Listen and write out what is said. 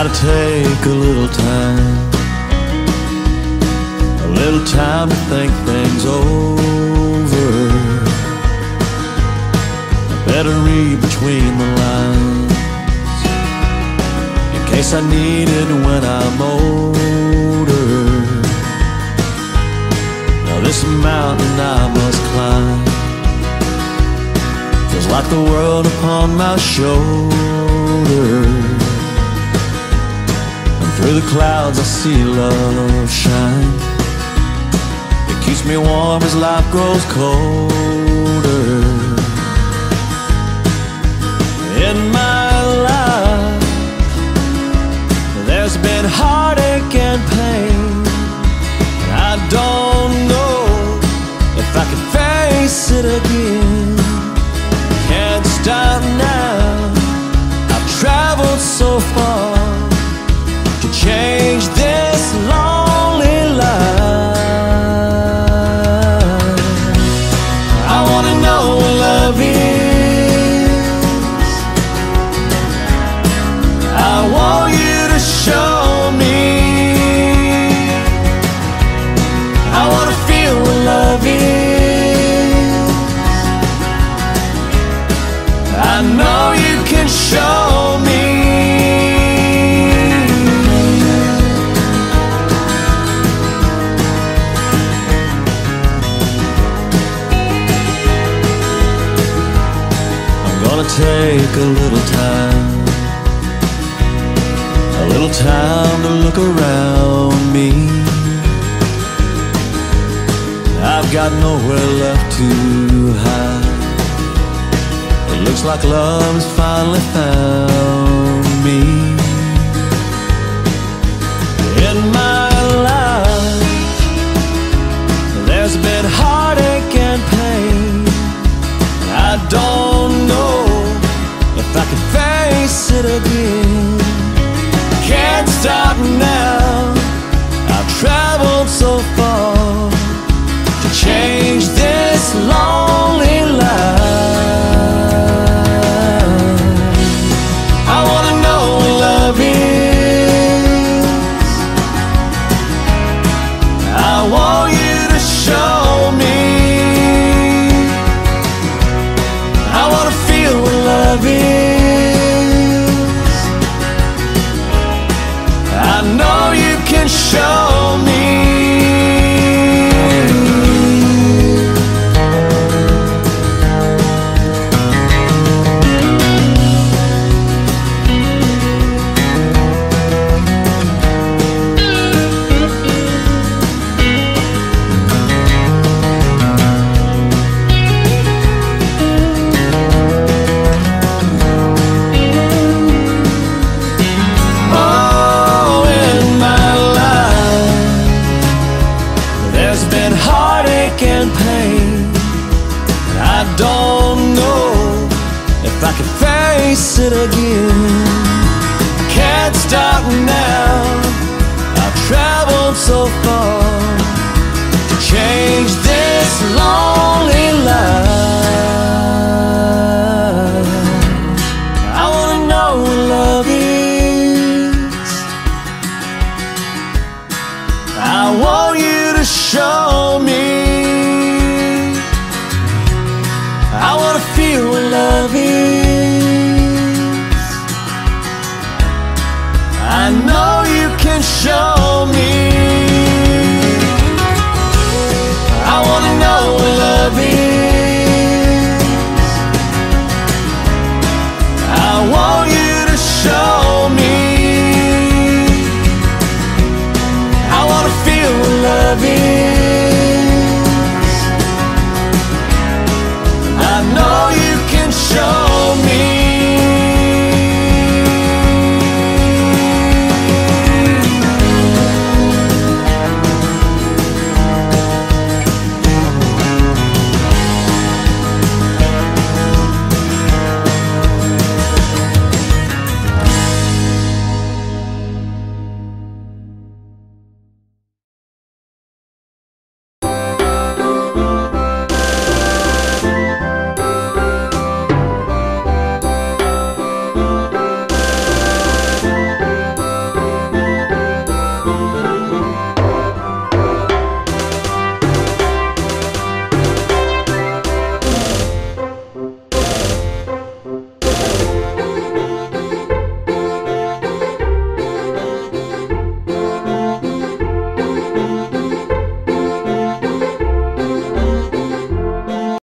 gonna take a little time to think things over. I better read between the lines in case I need it when I'm older. Now this mountain I must climb feels like the world upon my shoulders. Through the clouds I see love shine. It keeps me warm as life grows colder. In my life there's been heartache and pain, and I don't know if I can face it again. Can't stop now, I've traveled so far to change this lonely life. I wanna know what love is. I want you to show me. I wanna feel what love is. I know you can show me. Take a little time to look around me. I've got nowhere left to hide. It looks like love has finally found me. In my life there's been heartache and pain. I don't know if I can face it again. Can't stop now, I've traveled so far to change this lonely life. I wanna know what love is. I want you to show me. I wanna feel what love is. I know you can show me. And pain, I don't know if I can face it again. I can't stop now, I've traveled so far to change this lonely life. I wanna know what love is. I want you to show